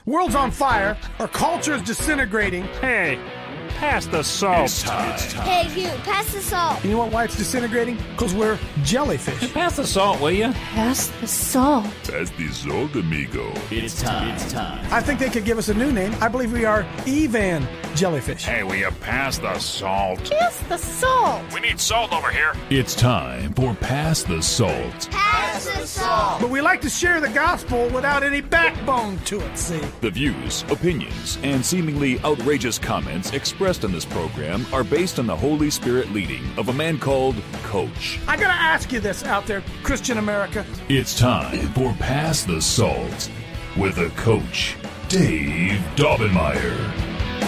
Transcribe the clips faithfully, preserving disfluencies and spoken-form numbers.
World's on fire. Our culture is disintegrating. Hey, pass the salt. It's time. It's time. Hey, you, pass the salt. You know what, why it's disintegrating? Because we're jellyfish. Pass the salt, will you? Pass the salt. Pass the salt, amigo. It's time. It's time. I think they could give us a new name. I believe we are Evan jellyfish. Hey, will you pass the salt? Pass the salt. We need salt over here. It's time for Pass the Salt. Pass the salt. But we like to share the gospel without any backbone to it, see? The views, opinions, and seemingly outrageous comments expressed in this program are based on the Holy Spirit leading of a man called Coach. I gotta ask you this out there, Christian America. It's time for Pass the Salt with a Coach, Dave Daubenmire.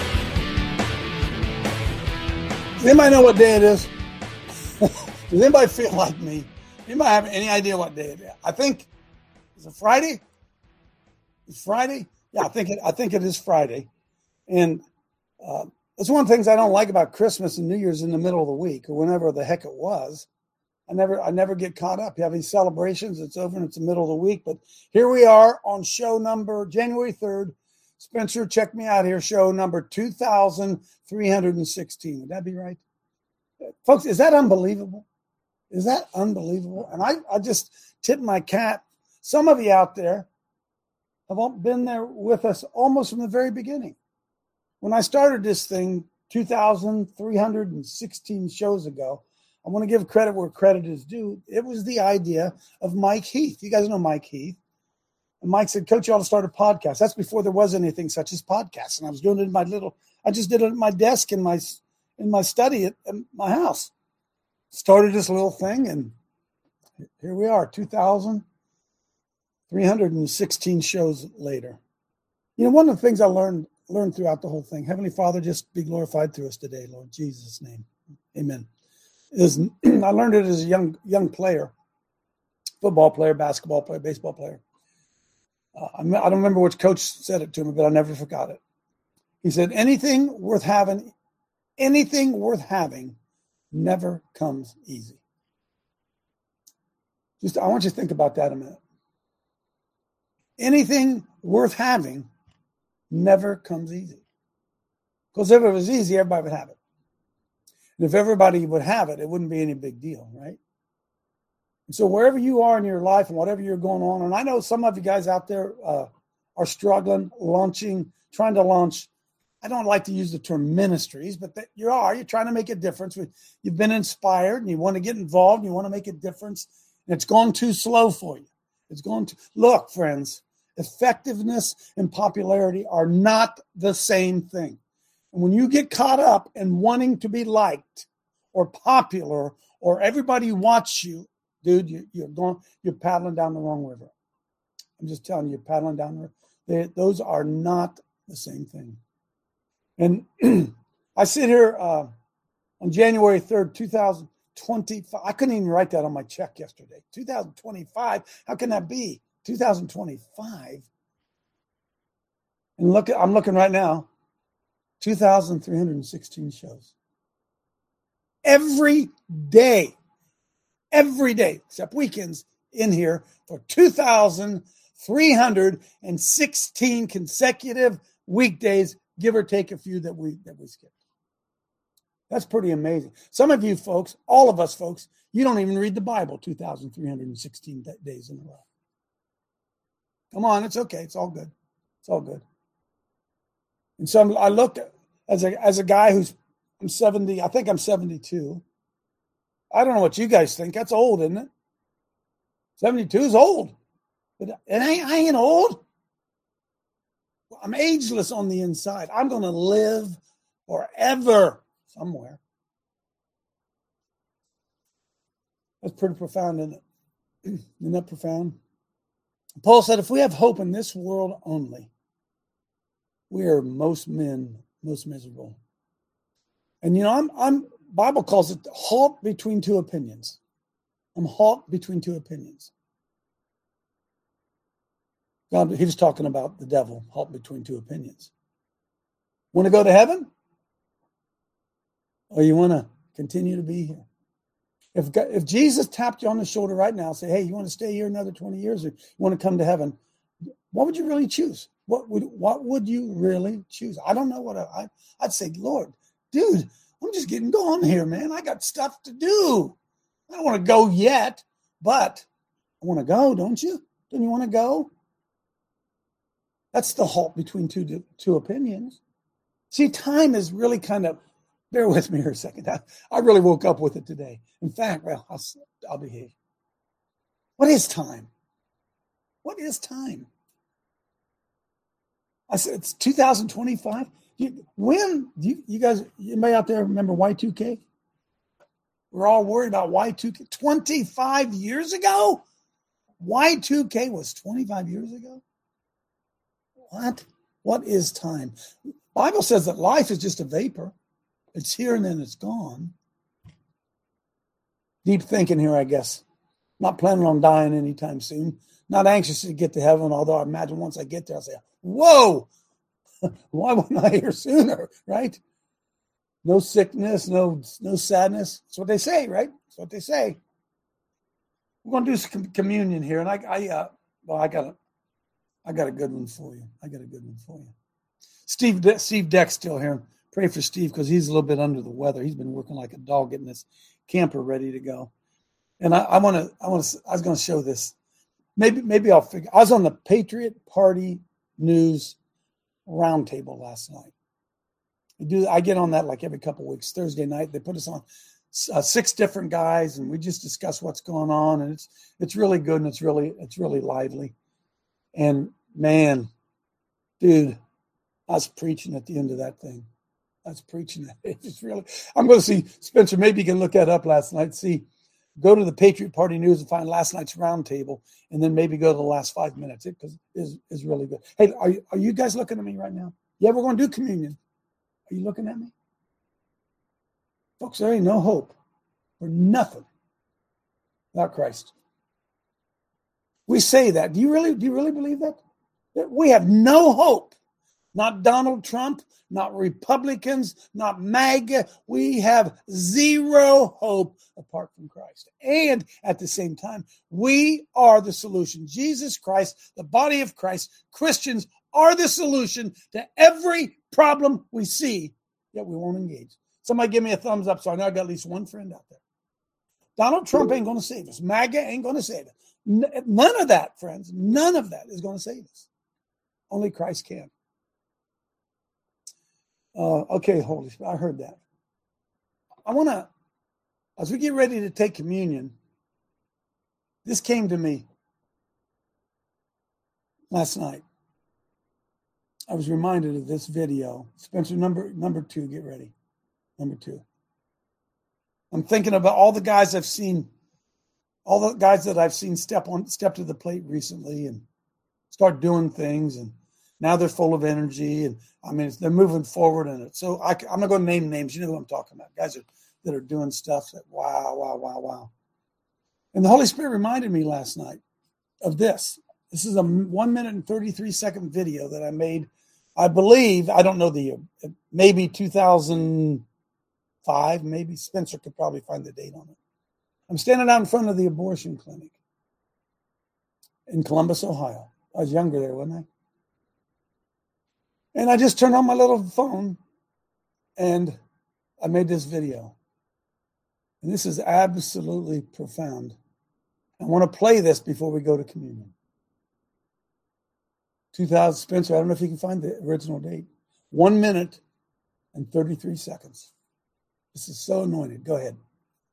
Does anybody know what day it is? Does anybody feel like me? Anybody have any idea what day it is? I think, is it Friday? It's Friday? Yeah, I think it, I think it is Friday. And uh, that's one of the things I don't like about Christmas and New Year's in the middle of the week or whenever the heck it was. I never I never get caught up. You have these celebrations, it's over and it's the middle of the week. But here we are on show number, January third. Spencer, check me out here, show number two thousand three hundred sixteen. Would that be right? Folks, is that unbelievable? Is that unbelievable? And I, I just tip my cap. Some of you out there have all been there with us almost from the very beginning. When I started this thing two thousand three hundred sixteen shows ago, I want to give credit where credit is due. It was the idea of Mike Heath. You guys know Mike Heath. And Mike said, Coach, you ought to start a podcast. That's before there was anything such as podcasts. And I was doing it in my little, I just did it at my desk in my in my study at, at my house. Started this little thing, and here we are, two thousand three hundred sixteen shows later. You know, one of the things I learned learned throughout the whole thing, Heavenly Father, just be glorified through us today, Lord, in Jesus' name. Amen. Is I learned it as a young young player, football player, basketball player, baseball player. Uh, I don't remember which coach said it to me, but I never forgot it. He said, anything worth having, anything worth having never comes easy. Just, I want you to think about that a minute. Anything worth having never comes easy. Because if it was easy, everybody would have it. And if everybody would have it, it wouldn't be any big deal, right? So wherever you are in your life and whatever you're going on, and I know some of you guys out there uh, are struggling, launching, trying to launch. I don't like to use the term ministries, but that you are. You're trying to make a difference. You've been inspired and you want to get involved and you want to make a difference. And it's gone too slow for you. It's going to look, friends, effectiveness and popularity are not the same thing. And when you get caught up in wanting to be liked or popular or everybody wants you, dude, you, you're going, you're paddling down the wrong river. I'm just telling you, you're paddling down the river. They, those are not the same thing. And I sit here uh, on January third, two thousand twenty-five. I couldn't even write that on my check yesterday. two thousand twenty-five. How can that be? two thousand twenty-five. And look, at, I'm looking right now. two thousand three hundred sixteen shows. Every day. Every day, except weekends, in here for two thousand three hundred sixteen consecutive weekdays, give or take a few that we that we skipped. That's pretty amazing. Some of you folks, all of us folks, you don't even read the Bible two thousand three hundred sixteen days in a row. Come on, it's okay. It's all good. It's all good. And so I looked at, as a as a guy who's I'm seventy, I think I'm seventy-two. I don't know what you guys think. That's old, isn't it? seventy-two is old. But it ain't, I ain't old. I'm ageless on the inside. I'm going to live forever somewhere. That's pretty profound, isn't it? Isn't that profound? Paul said, if we have hope in this world only, we are most men, most miserable. And, you know, I'm, I'm, Bible calls it halt between two opinions. I'm halt between two opinions. God, he was talking about the devil, halt between two opinions. Want to go to heaven? Or you want to continue to be here? If if Jesus tapped you on the shoulder right now and say, hey, you want to stay here another twenty years or you want to come to heaven, what would you really choose? What would what would you really choose? I don't know what I, I I'd say, Lord, dude, I'm just getting going here, man. I got stuff to do. I don't want to go yet, but I want to go, don't you? Don't you want to go? That's the halt between two two opinions. See, time is really kind of, bear with me here a second. I, I really woke up with it today. In fact, well, I'll, I'll behave. What is time? What is time? I said, it's two thousand twenty-five. You, when, you, you guys, anybody out there remember Y two K? We're all worried about Y two K. twenty-five years ago? Y two K was twenty-five years ago? What? What is time? The Bible says that life is just a vapor. It's here and then it's gone. Deep thinking here, I guess. Not planning on dying anytime soon. Not anxious to get to heaven, although I imagine once I get there, I'll say, whoa, why wasn't I here sooner, right? No sickness, no no sadness. That's what they say, right? That's what they say. We're going to do some communion here, and I, I uh, well, I got a, I got a good one for you. I got a good one for you. Steve, De- Steve Deck's still here. Pray for Steve because he's a little bit under the weather. He's been working like a dog getting this camper ready to go. And I want to, I want to, I was going to show this. Maybe, maybe I'll figure. I was on the Patriot Party News Roundtable last night. I do. I get on that like every couple of weeks. Thursday night, they put us on uh, six different guys, and we just discuss what's going on, and it's it's really good and it's really it's really lively. And man, dude, I was preaching at the end of that thing. I was preaching that. It's just really. I'm going to see Spencer. Maybe you can look that up last night. See. Go to the Patriot Party News and find last night's roundtable, and then maybe go to the last five minutes. It because is is really good. Hey, are you, are you guys looking at me right now? Yeah, we're going to do communion. Are you looking at me, folks? There ain't no hope for nothing without Christ. We say that. Do you really? Do you really believe that? That we have no hope. Not Donald Trump, not Republicans, not MAGA. We have zero hope apart from Christ. And at the same time, we are the solution. Jesus Christ, the body of Christ, Christians are the solution to every problem we see, yet we won't engage. Somebody give me a thumbs up so I know I got at least one friend out there. Donald Trump ain't going to save us. MAGA ain't going to save us. None of that, friends, none of that is going to save us. Only Christ can. Uh, okay, Holy Spirit, I heard that. I want to, as we get ready to take communion, this came to me last night. I was reminded of this video. Spencer, number number two, get ready. Number two. I'm thinking about all the guys I've seen, all the guys that I've seen step on, step to the plate recently and start doing things, and now they're full of energy, and I mean, they're moving forward in it. So I, I'm not going to name names. You know who I'm talking about. Guys are, that are doing stuff that, wow, wow, wow, wow. And the Holy Spirit reminded me last night of this. This is a one minute and thirty-three second video that I made, I believe, I don't know the year, maybe two thousand five, maybe. Spencer could probably find the date on it. I'm standing out in front of the abortion clinic in Columbus, Ohio. I was younger there, wasn't I? And I just turned on my little phone and I made this video. And this is absolutely profound. I want to play this before we go to communion. two thousand, Spencer, I don't know if you can find the original date. One minute and thirty-three seconds. This is so anointed. Go ahead.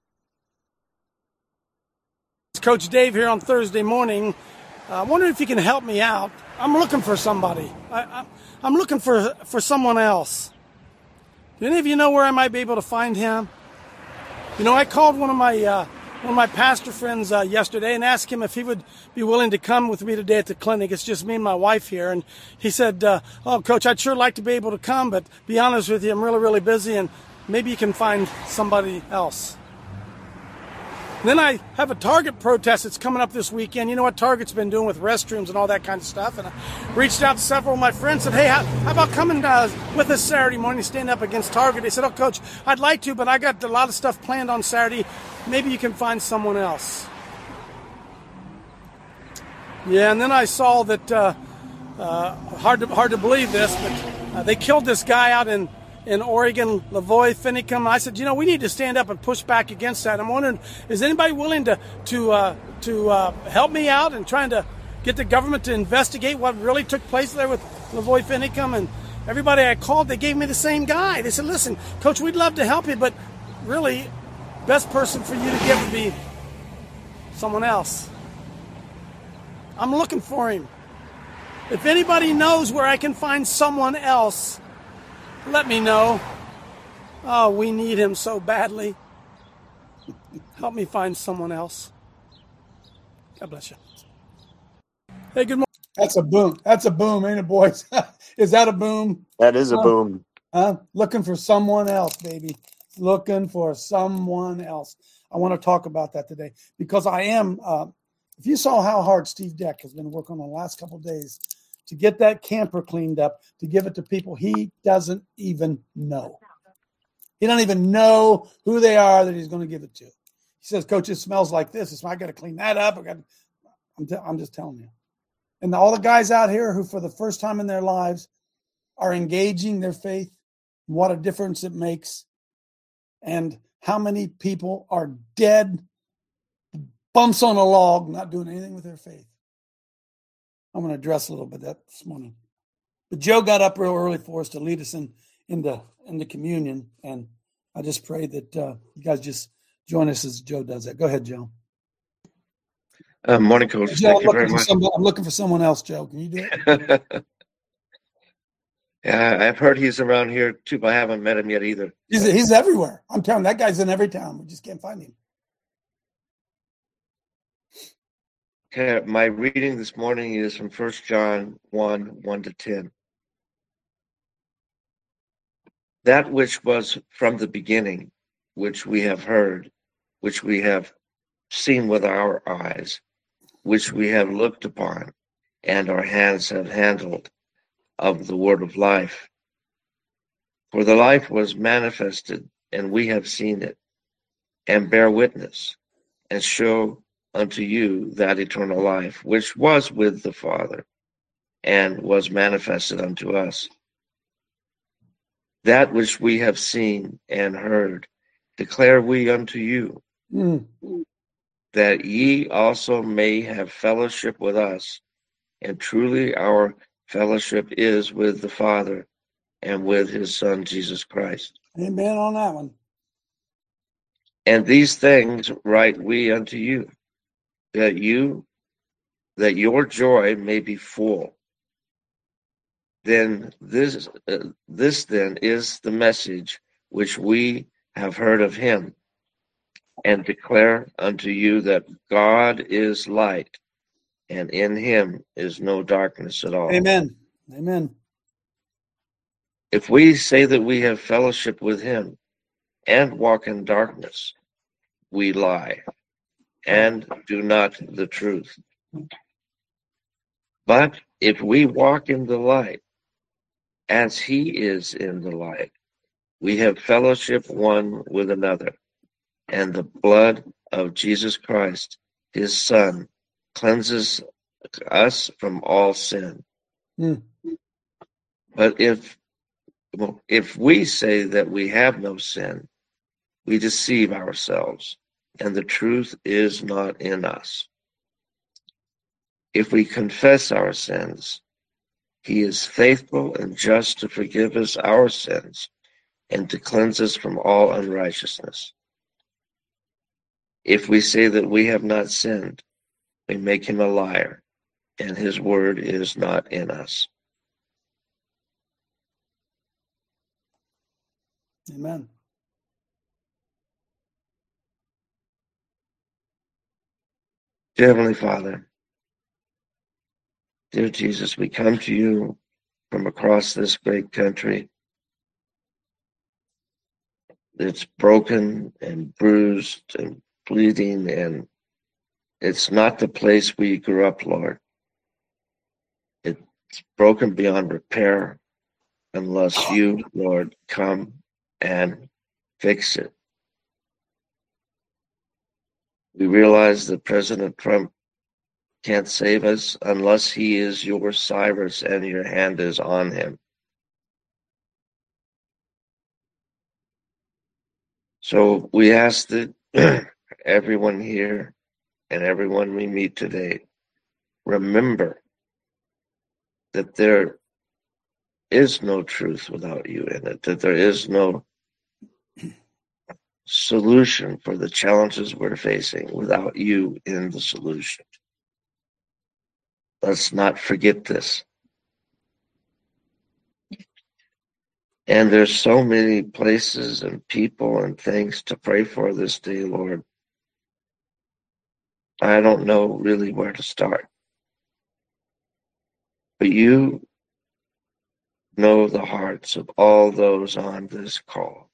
It's Coach Dave here on Thursday morning. I uh, wonder if you can help me out. I'm looking for somebody. I, I, I'm looking for, for someone else. Do any of you know where I might be able to find him? You know, I called one of my uh, one of my pastor friends uh, yesterday and asked him if he would be willing to come with me today at the clinic. It's just me and my wife here. And he said, uh, oh, Coach, I'd sure like to be able to come, but be honest with you, I'm really, really busy, and maybe you can find somebody else. And then I have a Target protest that's coming up this weekend. You know what Target's been doing with restrooms and all that kind of stuff. And I reached out to several of my friends and said, hey, how, how about coming uh, with us Saturday morning, stand up against Target? They said, oh, Coach, I'd like to, but I got a lot of stuff planned on Saturday. Maybe you can find someone else. Yeah, and then I saw that uh, uh, hard to hard to believe this, but uh, they killed this guy out in, in Oregon, Lavoy Finicum. I said, you know, we need to stand up and push back against that. I'm wondering, is anybody willing to to uh, to uh, help me out in trying to get the government to investigate what really took place there with Lavoy Finicum? And everybody I called, they gave me the same guy. They said, listen, Coach, we'd love to help you, but really, best person for you to get would be someone else. I'm looking for him. If anybody knows where I can find someone else, let me know. Oh, we need him so badly. Help me find someone else. God bless you. Hey, good morning. That's a boom. That's a boom, ain't it, boys? Is that a boom? That is a uh, boom. Uh, looking for someone else, baby. Looking for someone else. I want to talk about that today because I am. Uh, if you saw how hard Steve Deck has been working on the last couple of days to get that camper cleaned up, to give it to people he doesn't even know. He doesn't even know who they are that he's going to give it to. He says, Coach, it smells like this. It's, I got to clean that up. I got. I'm, t- I'm just telling you. And all the guys out here who, for the first time in their lives, are engaging their faith, what a difference it makes, and how many people are dead, bumps on a log, not doing anything with their faith. I'm going to address a little bit of that this morning. But Joe got up real early for us to lead us in into into communion, and I just pray that uh, you guys just join us as Joe does that. Go ahead, Joe. Uh, morning, Coach. Joe, Thank you very I'm much. somebody, I'm looking for someone else, Joe. Can you do it? Yeah, I've heard he's around here too, but I haven't met him yet either. He's he's everywhere. I'm telling you, that guy's in every town. We just can't find him. Okay, my reading this morning is from First John one, one to ten. That which was from the beginning, which we have heard, which we have seen with our eyes, which we have looked upon, and our hands have handled, of the word of life. For the life was manifested, and we have seen it, and bear witness, and show unto you that eternal life, which was with the Father, and was manifested unto us. That which we have seen and heard, declare we unto you, Mm. that ye also may have fellowship with us. And truly our fellowship is with the Father and with his Son, Jesus Christ. Amen on that one. And these things write we unto you, that you, that your joy may be full. Then this, uh, this then is the message which we have heard of him, and declare unto you that God is light, and in him is no darkness at all. Amen. Amen. If we say that we have fellowship with him and walk in darkness, we lie and do not the truth. But if we walk in the light, as he is in the light, we have fellowship one with another, and the blood of Jesus Christ, his Son, cleanses us from all sin. Mm. But if well, if we say that we have no sin, we deceive ourselves, and the truth is not in us. If we confess our sins, he is faithful and just to forgive us our sins and to cleanse us from all unrighteousness. If we say that we have not sinned, we make him a liar, and his word is not in us. Amen. Dear Heavenly Father, dear Jesus, we come to you from across this great country. It's broken and bruised and bleeding, and it's not the place we grew up, Lord. It's broken beyond repair unless you, Lord, come and fix it. We realize that President Trump can't save us unless he is your Cyrus and your hand is on him. So we ask that everyone here and everyone we meet today remember that there is no truth without you in it, that there is no solution for the challenges we're facing without you in the solution. Let's not forget this. And there's so many places and people and things to pray for this day, Lord. I don't know really where to start. But you know the hearts of all those on this call.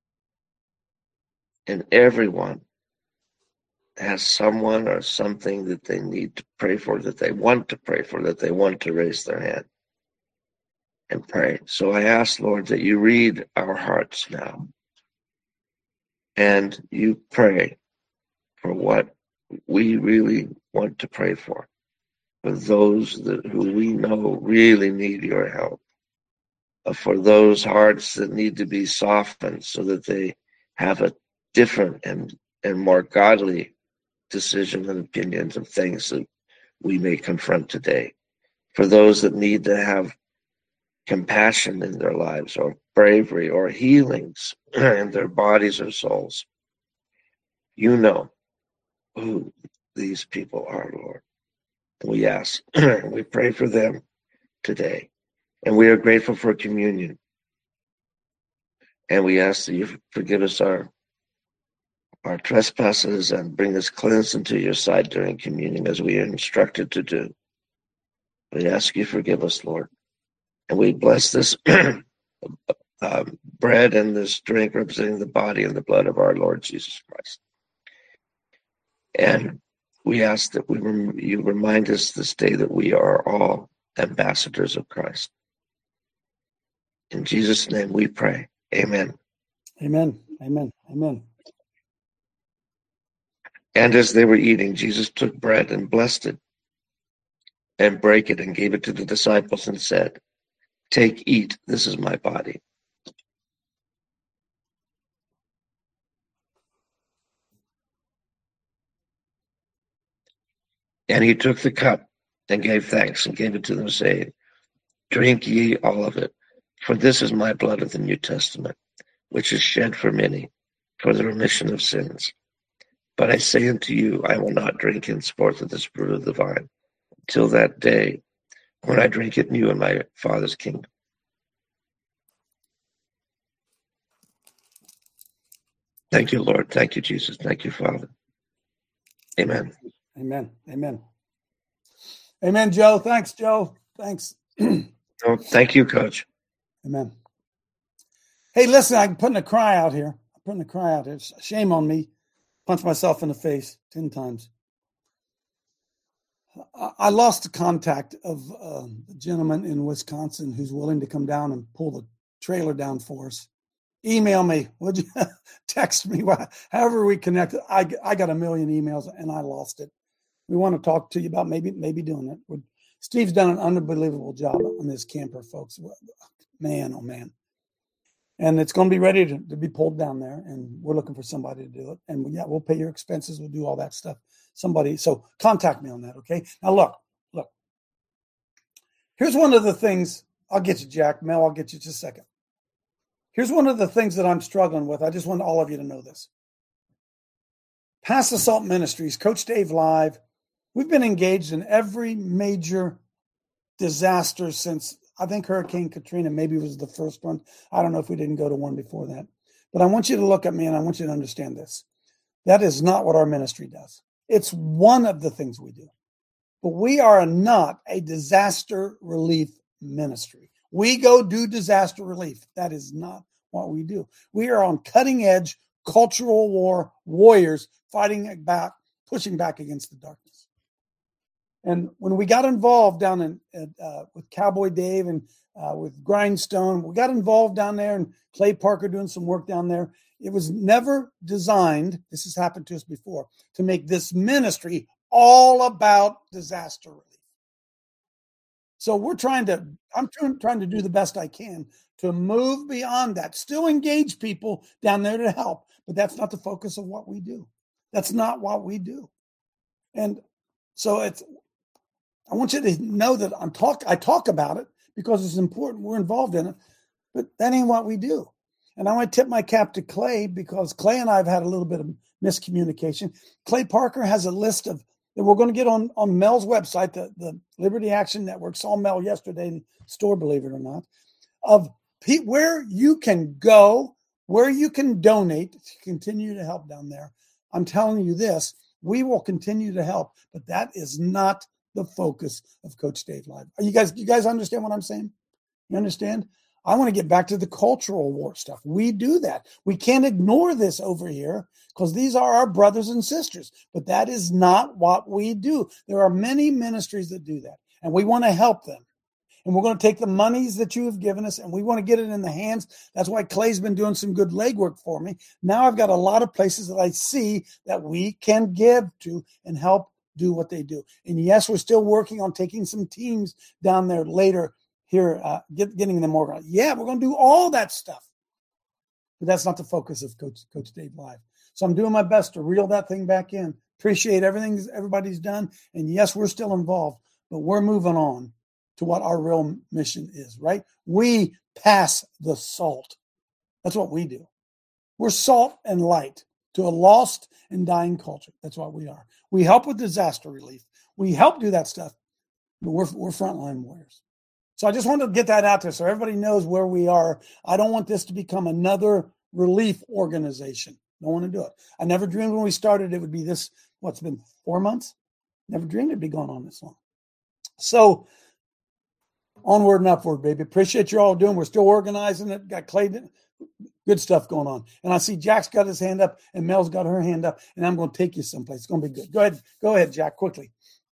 And everyone has someone or something that they need to pray for, that they want to pray for, that they want to raise their hand and pray. So I ask, Lord, that you read our hearts now and you pray for what we really want to pray for, for those that who we know really need your help, for those hearts that need to be softened so that they have a different and, and more godly decision and opinions of things that we may confront today, for those that need to have compassion in their lives or bravery or healings in their bodies or souls. You know who these people are, Lord. We ask, we pray for them today. And we are grateful for communion. And we ask that you forgive us our, our trespasses and bring us cleansed into your sight during communion as we are instructed to do. We ask you forgive us, Lord. And we bless this um, bread and this drink representing the body and the blood of our Lord Jesus Christ. And we ask that we rem- you remind us this day that we are all ambassadors of Christ. In Jesus' name we pray. Amen. Amen. Amen. Amen. And as they were eating, Jesus took bread and blessed it and brake it and gave it to the disciples and said, "Take, eat, this is my body." And he took the cup and gave thanks and gave it to them, saying, "Drink ye all of it, for this is my blood of the New Testament, which is shed for many for the remission of sins. But I say unto you, I will not drink henceforth of this fruit of the vine, till that day when I drink it new in my Father's kingdom." Thank you, Lord. Thank you, Jesus. Thank you, Father. Amen. Amen. Amen. Amen, Joe. Thanks, Joe. Thanks. Oh, thank you, Coach. Amen. Hey, listen, I'm putting a cry out here. I'm putting a cry out here. Shame on me. Punch myself in the face ten times. I lost the contact of uh, a gentleman in Wisconsin who's willing to come down and pull the trailer down for us. Email me, would you? Text me, however we connect. I, I got a million emails and I lost it. We want to talk to you about maybe maybe doing it. We're, Steve's done an unbelievable job on this camper, folks. Man, oh man. And it's going to be ready to, to be pulled down there, and we're looking for somebody to do it. And yeah, we'll pay your expenses. We'll do all that stuff. Somebody, so contact me on that, okay? Now look, look. Here's one of the things. I'll get you, Jack. Mel, I'll get you just a second. Here's one of the things that I'm struggling with. I just want all of you to know this. Pass the Salt Ministries, Coach Dave Live. We've been engaged in every major disaster since, I think, Hurricane Katrina maybe was the first one. I don't know if we didn't go to one before that. But I want you to look at me and I want you to understand this. That is not what our ministry does. It's one of the things we do. But we are not a disaster relief ministry. We go do disaster relief. That is not what we do. We are on cutting edge cultural war warriors fighting back, pushing back against the darkness. And when we got involved down in uh, with Cowboy Dave and uh, with Grindstone, we got involved down there and Clay Parker doing some work down there. It was never designed, this has happened to us before, to make this ministry all about disaster relief. So we're trying to, I'm trying, trying to do the best I can to move beyond that. Still engage people down there to help, but that's not the focus of what we do. That's not what we do. And so it's, I want you to know that I'm talk, I talk about it because it's important. We're involved in it, but that ain't what we do. And I want to tip my cap to Clay because Clay and I have had a little bit of miscommunication. Clay Parker has a list of, that we're going to get on, on Mel's website, the, the Liberty Action Network. Saw Mel yesterday in the store, believe it or not, of pe- where you can go, where you can donate to continue to help down there. I'm telling you this, we will continue to help, but that is not the focus of Coach Dave Live. Are you guys, you guys understand what I'm saying? You understand? I want to get back to the cultural war stuff. We do that. We can't ignore this over here because these are our brothers and sisters, but that is not what we do. There are many ministries that do that, and we want to help them. And we're going to take the monies that you have given us and we want to get it in the hands. That's why Clay's been doing some good legwork for me. Now I've got a lot of places that I see that we can give to and help do what they do. And yes, we're still working on taking some teams down there later here, uh, get, getting them organized. Yeah, we're going to do all that stuff. But that's not the focus of Coach, Coach Dave Live. So I'm doing my best to reel that thing back in. Appreciate everything everybody's done. And yes, we're still involved, but we're moving on to what our real mission is, right? We pass the salt. That's what we do. We're salt and light to a lost and dying culture. That's what we are. We help with disaster relief. We help do that stuff, but we're, we're frontline warriors. So I just wanted to get that out there so everybody knows where we are. I don't want this to become another relief organization. I don't want to do it. I never dreamed when we started it would be this, what's been four months? Never dreamed it'd be going on this long. So onward and upward, baby. Appreciate you all doing. We're still organizing it. Got Clay, good stuff going on. And I see Jack's got his hand up and Mel's got her hand up, and I'm going to take you someplace. It's going to be good. Go ahead. Go ahead, Jack, quickly.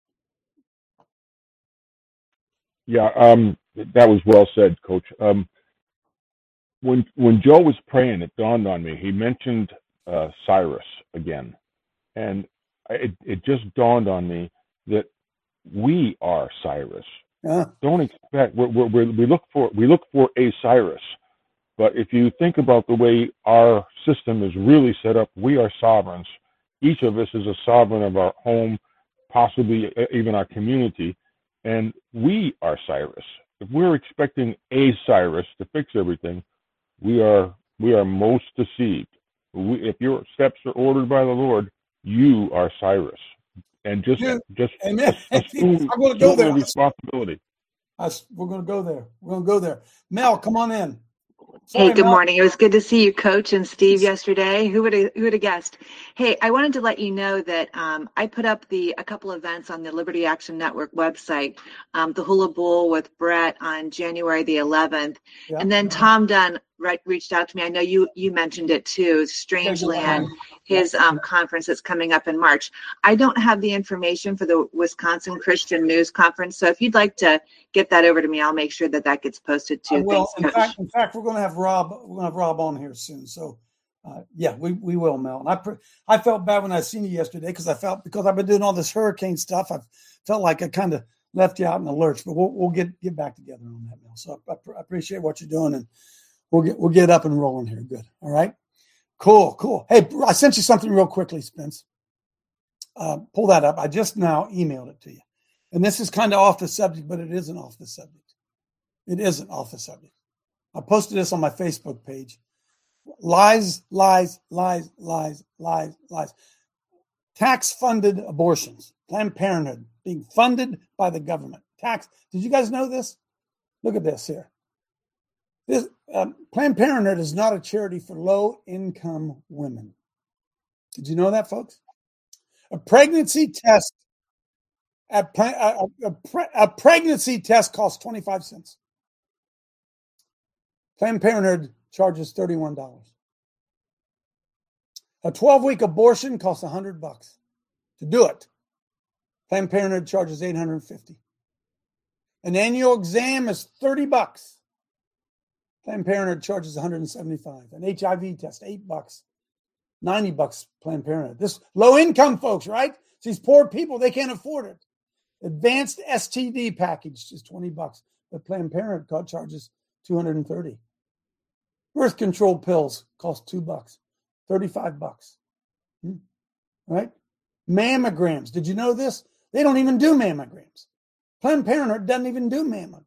Yeah, um, that was well said, Coach. Um, when when Joe was praying, it dawned on me. He mentioned uh, Cyrus again, and it it just dawned on me that we are Cyrus. Yeah. Don't expect we're, we're, we're, we look for we look for a Cyrus, but if you think about the way our system is really set up, we are sovereigns. Each of us is a sovereign of our home, possibly even our community. And we are Cyrus. If we're expecting a Cyrus to fix everything, we are we are most deceived. We, if your steps are ordered by the Lord, you are Cyrus. And just Yeah. just Amen. assume, I'm going to go assume there. the responsibility. I, we're going to go there. We're going to go there. Mel, come on in. Sorry, Hey, good Mel. morning. It was good to see you, Coach and Steve, yesterday. Who would have, who would have guessed? Hey, I wanted to let you know that um, I put up the a couple events on the Liberty Action Network website. Um, the Hula Bowl with Brett on January the eleventh, Yeah. and then Tom Dunn right, reached out to me. I know you you mentioned it too. Strangeland, his um, conference that's coming up in March. I don't have the information for the Wisconsin Christian News Conference, so if you'd like to get that over to me, I'll make sure that that gets posted too. I will. Thanks, In Coach. fact, in fact, we're going to have Rob. We're going to have Rob on here soon. So, uh, yeah, we, we will, Mel. And I pre- I felt bad when I seen you yesterday because I felt because I've been doing all this hurricane stuff. I felt like I kind of left you out in the lurch. But we'll we'll get get back together on that, Mel. So I, I appreciate what you're doing, and we'll get we'll get up and rolling here. Good. All right. Cool. Cool. Hey, I sent you something real quickly, Spence. Uh, pull that up. I just now emailed it to you, and this is kind of off the subject, but it isn't off the subject. It isn't off the subject. I posted this on my Facebook page. Lies, lies, lies, lies, lies, lies. Tax-funded abortions. Planned Parenthood being funded by the government. Tax. Did you guys know this? Look at this here. This uh, Planned Parenthood is not a charity for low-income women. Did you know that, folks? A pregnancy test. A, a, a, a pregnancy test costs twenty-five cents. Planned Parenthood charges thirty-one dollars. A twelve-week abortion costs one hundred bucks to do it. Planned Parenthood charges eight hundred fifty dollars. An annual exam is thirty bucks. Planned Parenthood charges one hundred seventy-five dollars. An H I V test, eight bucks. ninety bucks, Planned Parenthood. This low-income folks, right? These poor people, they can't afford it. Advanced S T D package is twenty bucks, but Planned Parenthood charges two hundred thirty. Birth control pills cost two bucks, thirty-five bucks. Hmm. Right? Mammograms. Did you know this? They don't even do mammograms. Planned Parenthood doesn't even do mammograms.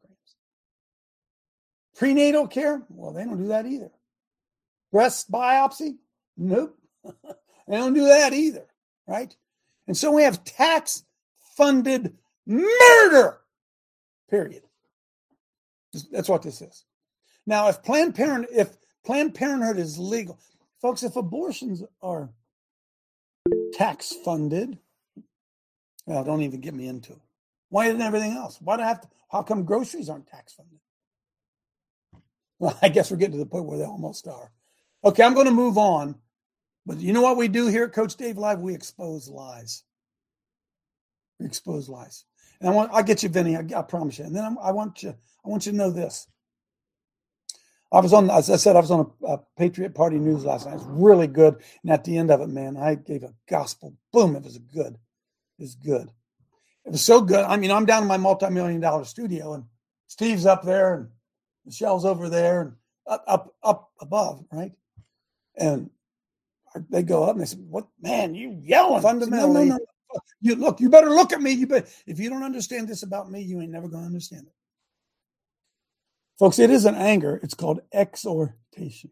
Prenatal care? Well, they don't do that either. Breast biopsy? Nope. They don't do that either, right? And so we have tax-funded murder, period. That's what this is. Now, if Planned Parent, if Planned Parenthood is legal, folks, if abortions are tax-funded, well, don't even get me into it. Why isn't everything else? Why do I have to? How come groceries aren't tax-funded? Well, I guess we're getting to the point where they almost are. Okay, I'm going to move on. But you know what we do here at Coach Dave Live? We expose lies. We expose lies. And I want, I'll get you, Vinny. I, I promise you. And then I'm, I want you, I want you to know this. I was on, as I said, I was on a, a Patriot Party News last night. It was really good. And at the end of it, man, I gave a gospel. Boom, it was good. It was good. It was so good. I mean, I'm down in my multi-million dollar studio, and Steve's up there, and Michelle's over there, and up, up, up above, right? And they go up and they say, "What, man? You yelling?" Fundamentally, no, no, no. You look. You better look at me. You better. If you don't understand this about me, you ain't never going to understand it, folks. It isn't anger. It's called exhortation.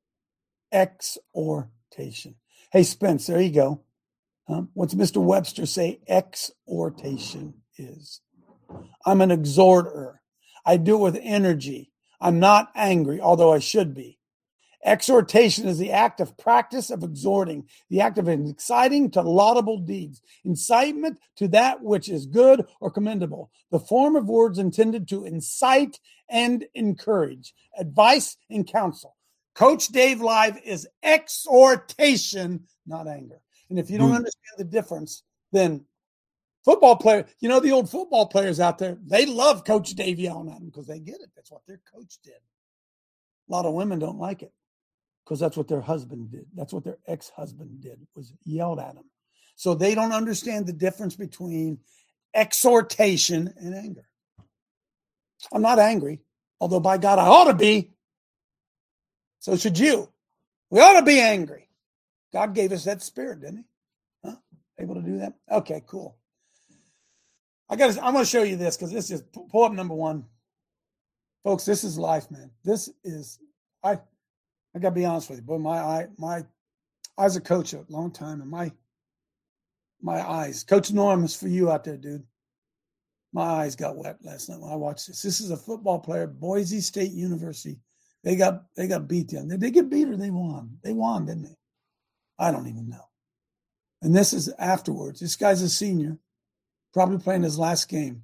Exhortation. Hey, Spence, there you go. Um, what's Mister Webster say exhortation is? I'm an exhorter. I do it with energy. I'm not angry, although I should be. Exhortation is the act of practice of exhorting, the act of inciting to laudable deeds, incitement to that which is good or commendable, the form of words intended to incite and encourage, advice and counsel. Coach Dave Live is exhortation, not anger. And if you don't understand the difference, then football player, you know, the old football players out there, they love Coach Dave yelling at them because they get it. That's what their coach did. A lot of women don't like it because that's what their husband did. That's what their ex-husband did, was yelled at them. So they don't understand the difference between exhortation and anger. I'm not angry, although by God, I ought to be. So should you. We ought to be angry. God gave us that spirit, didn't he? Huh? Able to do that? Okay, cool. I got. I'm going to show you this because this is, pull up number one. Folks, this is life, man. This is, I I got to be honest with you. Boy, my eye, my, I was a coach a long time, and my, my eyes, Coach Norm, is for you out there, dude. My eyes got wet last night when I watched this. This is a football player, Boise State University. They got, they got beat down. Did they get beat or they won? They won, didn't they? I don't even know. And this is afterwards. This guy's a senior, probably playing his last game.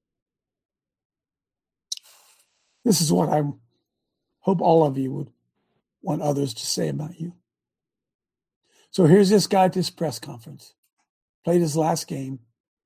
This is what I hope all of you would want others to say about you. So here's this guy at this press conference. Played his last game.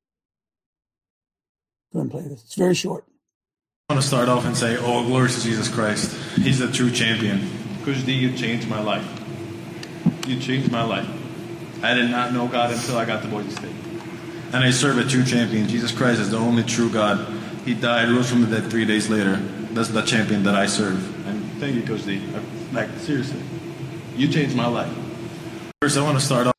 Go ahead and play this. It's very short. I want to start off and say, oh, glory to Jesus Christ. He's the true champion. Coach D, you changed my life. You changed my life. I did not know God until I got to Boise State. And I serve a true champion. Jesus Christ is the only true God. He died, rose from the dead three days later. That's the champion that I serve. And thank you, Coach D. I, like, seriously. You changed my life. First, I want to start off.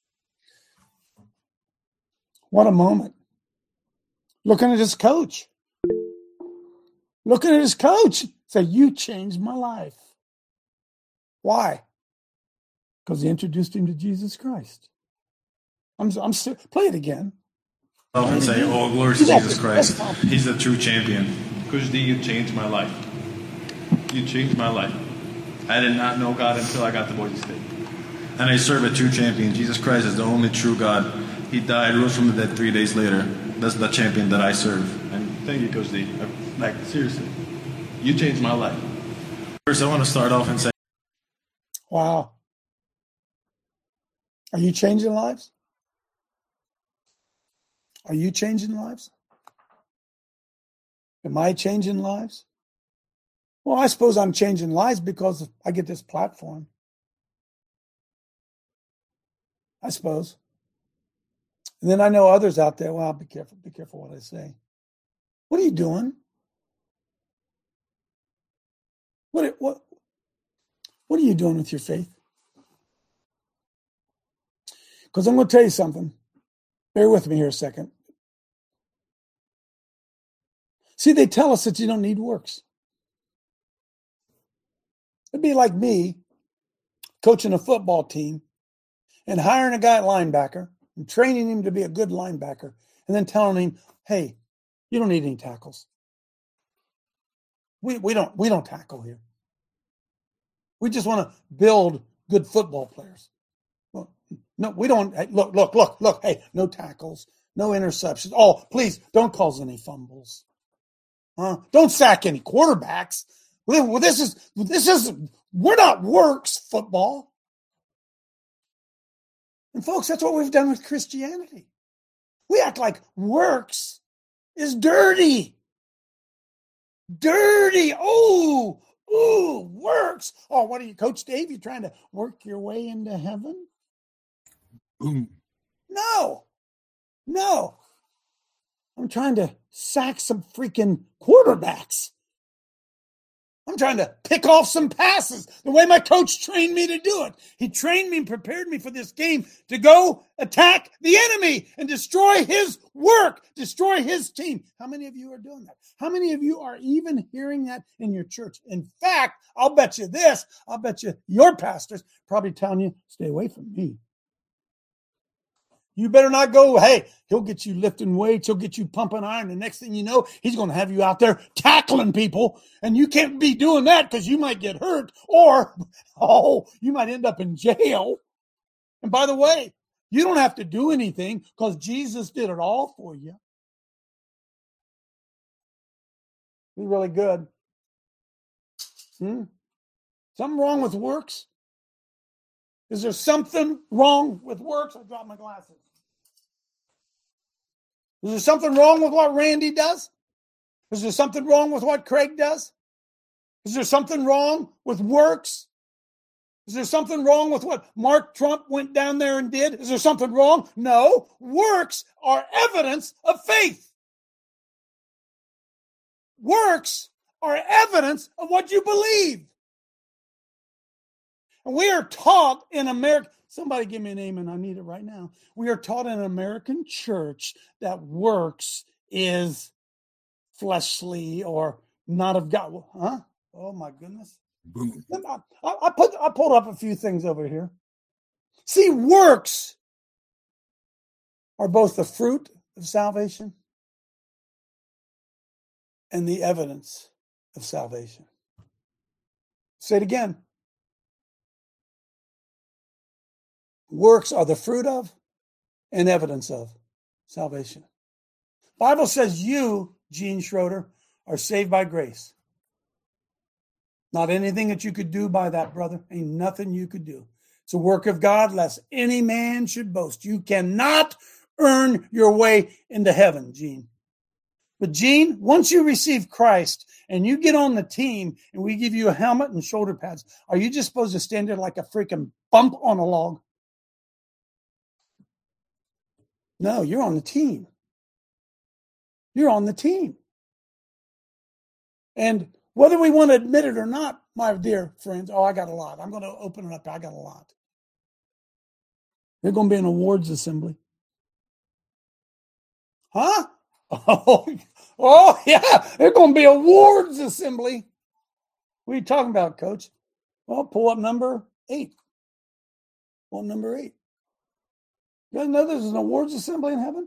What a moment. Looking at his coach. Looking at his coach. Say, you changed my life. Why? Because he introduced him to Jesus Christ. I'm, I'm still, play it again. Oh, and say, oh, glory to Jesus Christ. He's the true champion. Coach D, you changed my life. You changed my life. I did not know God until I got to Boise State. And I serve a true champion. Jesus Christ is the only true God. He died, rose from the dead three days later. That's the champion that I serve. And thank you, Coach D. I, like, seriously. You changed my life. First, I want to start off and say, wow. Are you changing lives? Are you changing lives? Am I changing lives? Well, I suppose I'm changing lives because I get this platform. I suppose. And then I know others out there, well, be careful, be careful what I say. What are you doing? What, what, what are you doing with your faith? Because I'm going to tell you something. Bear with me here a second. See, they tell us that you don't need works. It'd be like me coaching a football team and hiring a guy at linebacker and training him to be a good linebacker and then telling him, hey, you don't need any tackles. We, we don't we don't tackle here. We just want to build good football players. Well, no, we don't. Hey, look, look, look, look. Hey, no tackles, no interceptions. Oh, please don't cause any fumbles. Uh, don't sack any quarterbacks. Well, this is this is we're not works football. And folks, that's what we've done with Christianity. We act like works is dirty. Dirty. Oh, ooh, works. Oh, what are you, Coach Dave? You trying to work your way into heaven? Boom. No. No. I'm trying to sack some freaking quarterbacks. I'm trying to pick off some passes the way my coach trained me to do it. He trained me and prepared me for this game to go attack the enemy and destroy his work, destroy his team. How many of you are doing that? How many of you are even hearing that in your church? In fact, I'll bet you this. I'll bet you your pastor's probably telling you, stay away from me. You better not go, hey, he'll get you lifting weights. He'll get you pumping iron. The next thing you know, he's going to have you out there tackling people. And you can't be doing that because you might get hurt or, oh, you might end up in jail. And by the way, you don't have to do anything because Jesus did it all for you. Be really good. Hmm? Something wrong with works? Is there something wrong with works? I dropped my glasses. Is there something wrong with what Randy does? Is there something wrong with what Craig does? Is there something wrong with works? Is there something wrong with what Mark Trump went down there and did? Is there something wrong? No. Works are evidence of faith. Works are evidence of what you believe. And we are taught in America, somebody give me an amen, I need it right now. We are taught in an American church that works is fleshly or not of God. Huh? Oh my goodness. Boom. I, I, put, I pulled up a few things over here. See, works are both the fruit of salvation and the evidence of salvation. Say it again. Works are the fruit of and evidence of salvation. Bible says you, Gene Schroeder, are saved by grace. Not anything that you could do by that, brother. Ain't nothing you could do. It's a work of God, lest any man should boast. You cannot earn your way into heaven, Gene. But Gene, once you receive Christ and you get on the team and we give you a helmet and shoulder pads, are you just supposed to stand there like a freaking bump on a log? No, you're on the team. You're on the team. And whether we want to admit it or not, my dear friends, oh, I got a lot. I'm going to open it up. I got a lot. There's going to be an awards assembly. Huh? Oh, oh yeah. There's going to be awards assembly. What are you talking about, Coach? Well, pull up number eight. Pull up number eight. You guys know there's an awards assembly in heaven?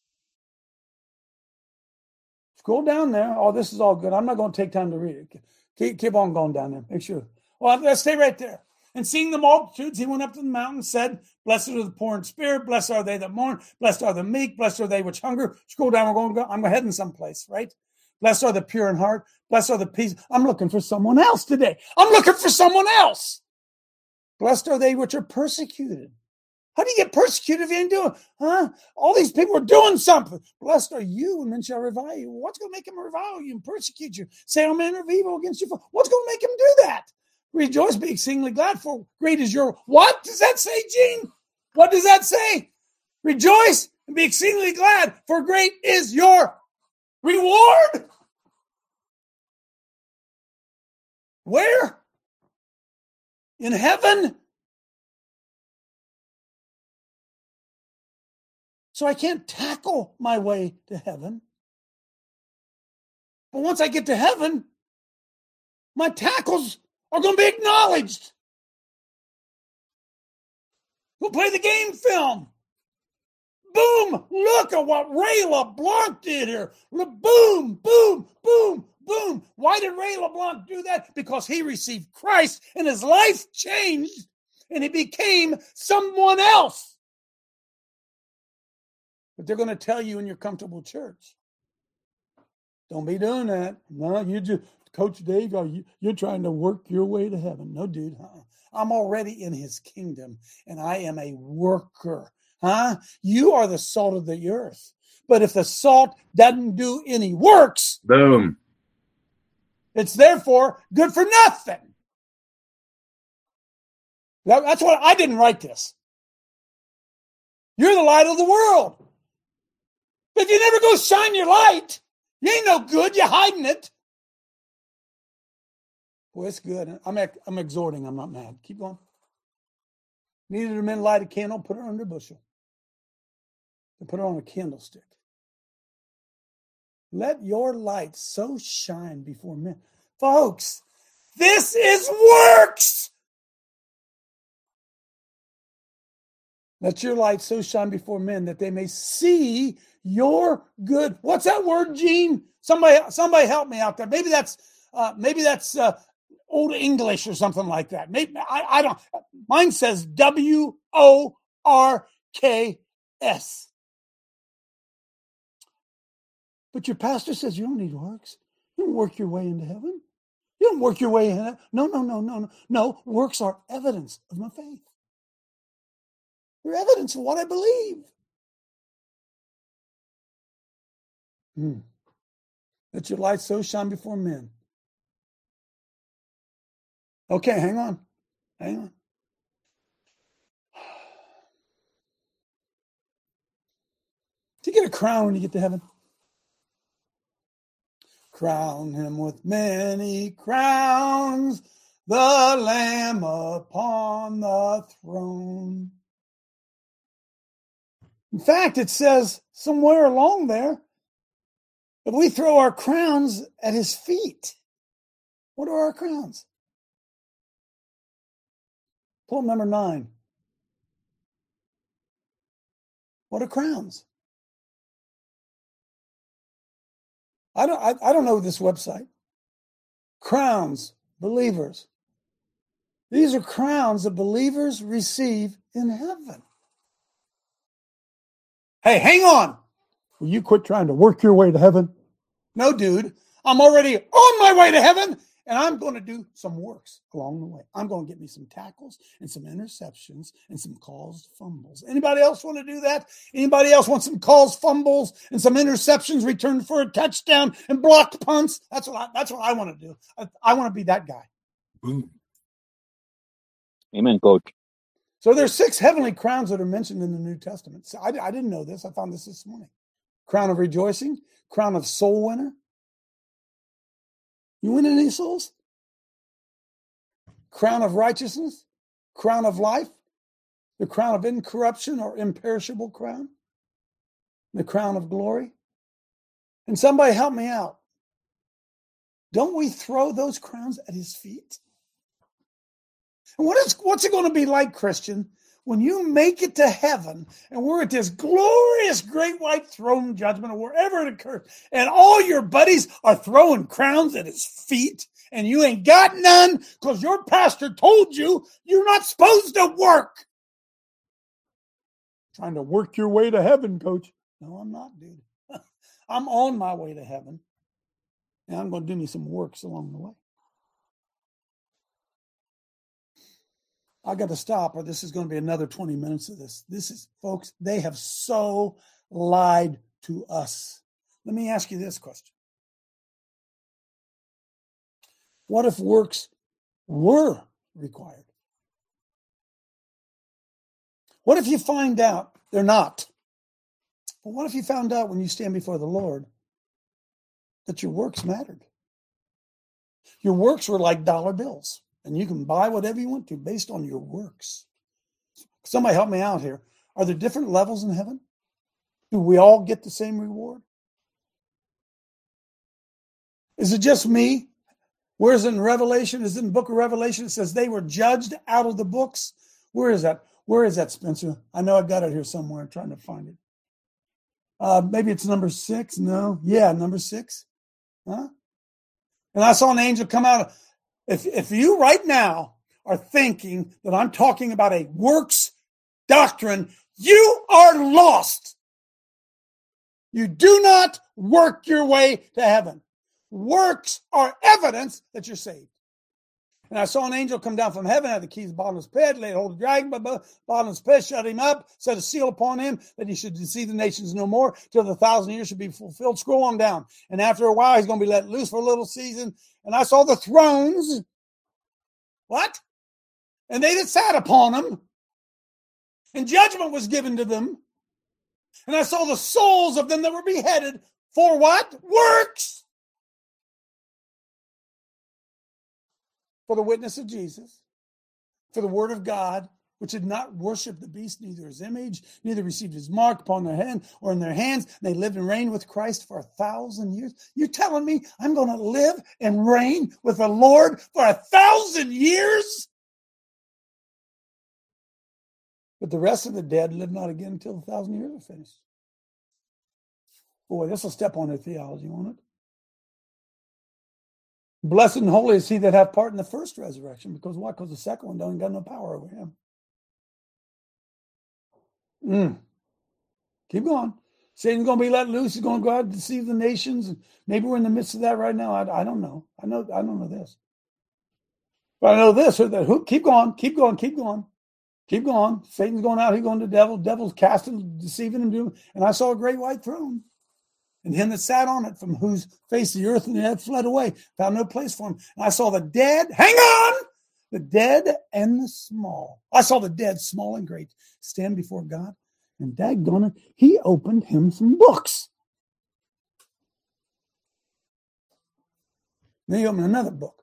Scroll down there. Oh, this is all good. I'm not going to take time to read it. Keep, keep on going down there. Make sure. Well, let's stay right there. And seeing the multitudes, he went up to the mountain and said, blessed are the poor in spirit. Blessed are they that mourn. Blessed are the meek. Blessed are they which hunger. Scroll down. We're going to go. I'm heading someplace, right? Blessed are the pure in heart. Blessed are the peace. I'm looking for someone else today. I'm looking for someone else. Blessed are they which are persecuted. How do you get persecuted if you ain't doing? Huh? All these people are doing something. Blessed are you, and men shall revile you. What's going to make them revile you and persecute you? Say all manner of evil against you. What's going to make them do that? Rejoice, be exceedingly glad, for great is your... What does that say, Gene? What does that say? Rejoice, and be exceedingly glad, for great is your reward. Where? In heaven? So I can't tackle my way to heaven. But once I get to heaven, my tackles are going to be acknowledged. We'll play the game film. Boom! Look at what Ray LeBlanc did here. Boom, boom, boom, boom. Why did Ray LeBlanc do that? Because he received Christ and his life changed and he became someone else. But they're going to tell you in your comfortable church, don't be doing that. No, you just, Coach Dave, are you, you're trying to work your way to heaven. No, dude. Huh? I'm already in his kingdom, and I am a worker. Huh? You are the salt of the earth. But if the salt doesn't do any works, boom, it's therefore good for nothing. That, that's what I didn't write this. You're the light of the world. But if you never go shine your light, you ain't no good. You're hiding it. Well, it's good. I'm I'm exhorting. I'm not mad. Keep going. Neither do men light a candle, put it under a bushel. And put it on a candlestick. Let your light so shine before men. Folks, this is works. Let your light so shine before men that they may see your good. What's that word, Gene? Somebody, somebody help me out there. Maybe that's, uh, maybe that's uh, Old English or something like that. Maybe I, I don't. Mine says W O R K S. But your pastor says you don't need works. You don't work your way into heaven. You don't work your way in heaven. No, no, no, no, no. No, works are evidence of my faith. They're evidence of what I believe. Hmm. Let your light so shine before men. Okay, hang on. Hang on. Do you get a crown when you get to heaven? Crown him with many crowns, the Lamb upon the throne. In fact, it says somewhere along there that we throw our crowns at his feet. What are our crowns? Pull up number nine. What are crowns? I don't, I, I don't know this website. Crowns, believers. These are crowns that believers receive in heaven. Hey, hang on. Will you quit trying to work your way to heaven? No, dude. I'm already on my way to heaven, and I'm going to do some works along the way. I'm going to get me some tackles and some interceptions and some caused fumbles. Anybody else want to do that? Anybody else want some caused fumbles and some interceptions returned for a touchdown and blocked punts? That's what I, that's what I want to do. I, I want to be that guy. boom. Amen, Coach. So there's six heavenly crowns that are mentioned in the New Testament. So I, I didn't know this. I found this this morning. Crown of rejoicing, crown of soul winner. You win any souls? Crown of righteousness, crown of life, the crown of incorruption or imperishable crown, the crown of glory. And somebody help me out. Don't we throw those crowns at his feet? And what is, what's it going to be like, Christian, when you make it to heaven and we're at this glorious great white throne judgment or wherever it occurs, and all your buddies are throwing crowns at his feet and you ain't got none because your pastor told you you're not supposed to work. Trying to work your way to heaven, Coach. No, I'm not, dude. I'm on my way to heaven, and I'm going to do me some works along the way. I got to stop, or this is going to be another twenty minutes of this. This is, folks, they have so lied to us. Let me ask you this question. What if works were required? What if you find out they're not? But what if you found out when you stand before the Lord that your works mattered? Your works were like dollar bills, and you can buy whatever you want to based on your works. Somebody help me out here. Are there different levels in heaven? Do we all get the same reward? Is it just me? Where is it in Revelation? Is it in the book of Revelation? It says they were judged out of the books. Where is that? Where is that, Spencer? I know I've got it here somewhere. I'm trying to find it. Uh, maybe it's number six. No. Yeah, number six. Huh? And I saw an angel come out. If, if you right now are thinking that I'm talking about a works doctrine, you are lost. You do not work your way to heaven. Works are evidence that you're saved. And I saw an angel come down from heaven, had the keys of bottomless pit, laid hold of the dragon, but bottomless pit, shut him up, set a seal upon him, that he should deceive the nations no more, till the thousand years should be fulfilled. Scroll on down. And after a while, he's going to be let loose for a little season. And I saw the thrones. What? And they that sat upon them. And judgment was given to them. And I saw the souls of them that were beheaded for what? Works. For the witness of Jesus, for the word of God, which had not worshipped the beast, neither his image, neither received his mark upon their hand or in their hands. They lived and reigned with Christ for a thousand years. You're telling me I'm going to live and reign with the Lord for a thousand years? But the rest of the dead live not again until the thousand years are finished. Boy, this will step on their theology, won't it? Blessed and holy is he that hath part in the first resurrection. Because what? Because the second one don't got no power over him. Mm. Keep going. Satan's going to be let loose. He's going to go out and deceive the nations. Maybe we're in the midst of that right now. I, I don't know. I know. I don't know this. But I know this. Or that. Who, keep going. Keep going. Keep going. Keep going. Satan's going out. He's going to the devil. Devil's casting, deceiving him. Doing. And I saw a great white throne. And him that sat on it, from whose face the earth and the head fled away, found no place for him. And I saw the dead, hang on, the dead and the small. I saw the dead, small and great, stand before God. And daggone it, he opened him some books. Then he opened another book,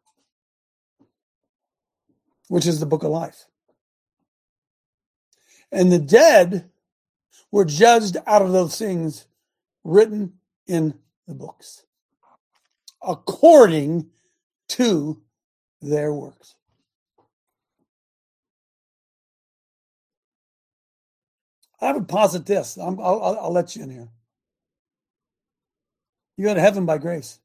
which is the book of life. And the dead were judged out of those things written in the books, according to their works. I would posit this. I'm, I'll, I'll, I'll let you in here. You go to heaven by grace,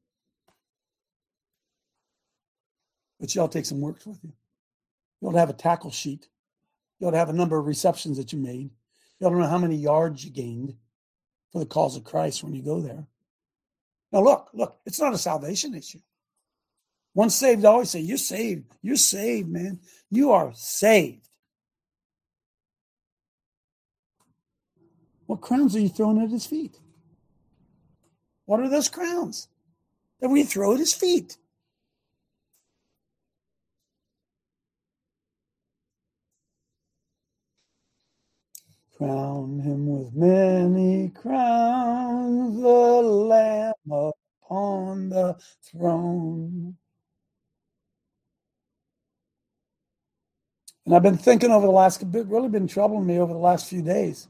but you ought to take some works with you. You ought to have a tackle sheet. You ought to have a number of receptions that you made. You ought to know how many yards you gained for the cause of Christ when you go there. Now look, look, it's not a salvation issue. Once saved, I always say, you're saved. You're saved, man. You are saved. What crowns are you throwing at his feet? What are those crowns that we throw at his feet? Crown him with many crowns, the Lamb upon the throne. And I've been thinking over the last bit, really been troubling me over the last few days.